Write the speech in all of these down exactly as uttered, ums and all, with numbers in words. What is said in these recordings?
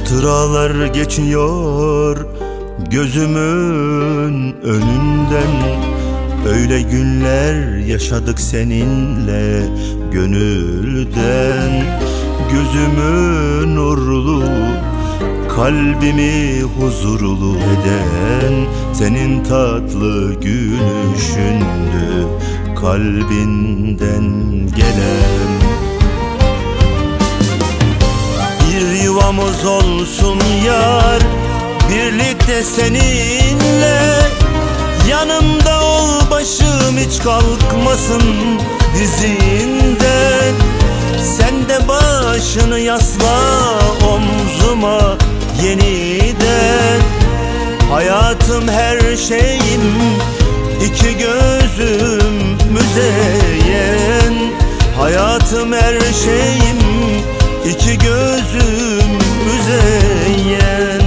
Hatıralar geçiyor gözümün önünden. Öyle günler yaşadık seninle gönülden. Gözümü nurlu, kalbimi huzurlu eden senin tatlı gülüşündü, kalbinden gelen. Bir yuvamız olsun yar, birlikte seninle. Yanımda ol, başım hiç kalkmasın dizinden. Sen de başını yasla omzuma yeniden. Hayatım, her şeyim, iki gözüm müzeyyen. Hayatım, her şeyim, iki gözüm müzeyyen.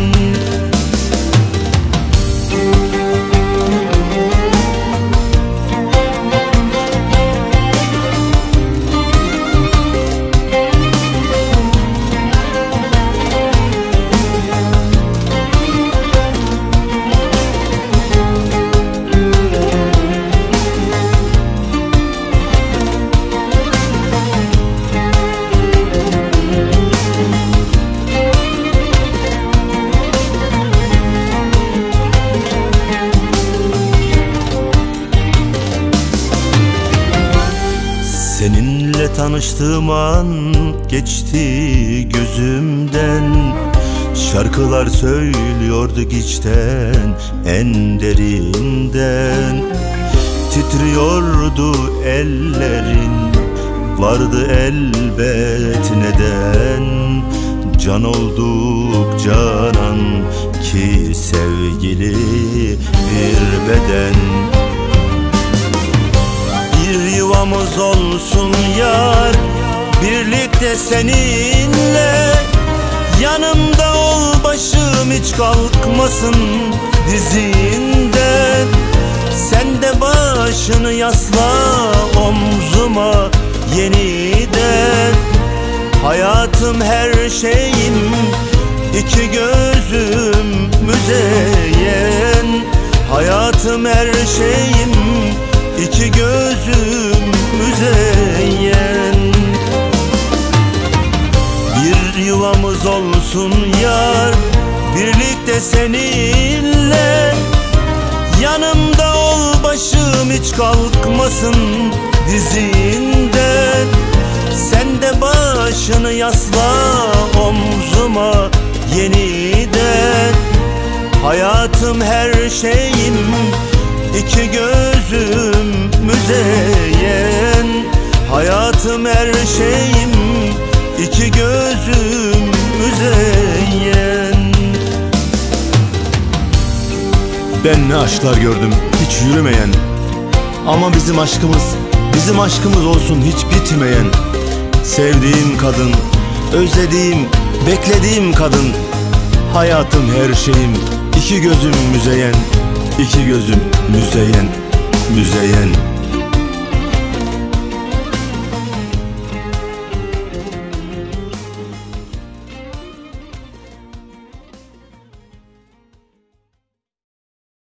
Seninle tanıştığım an geçti gözümden. Şarkılar söylüyorduk içten, en derinden. Titriyordu ellerin, vardı elbet neden. Can olduk canan ki sevgili bir beden. Bir yuvamız olsun yar, birlikte seninle. Yanımda ol, başım hiç kalkmasın dizinden. Sen de başını yasla omzuma yeniden. Hayatım, her şeyim, iki gözüm müzeyyen. Hayatım, her şeyim, İki gözüm müzeyyen. Bir yuvamız olsun yar, birlikte seninle. Yanımda ol, başım hiç kalkmasın dizinden. Sen de başını yasla omzuma yeniden. Hayatım, her şeyim, İki gözüm müzeyyen. Hayatım, her şeyim, iki gözüm müzeyyen. Ben ne aşklar gördüm hiç yürümeyen. Ama bizim aşkımız, bizim aşkımız olsun hiç bitmeyen. Sevdiğim kadın, özlediğim, beklediğim kadın. Hayatım, her şeyim, iki gözüm müzeyyen. İki gözüm müzeyyen, müzeyyen.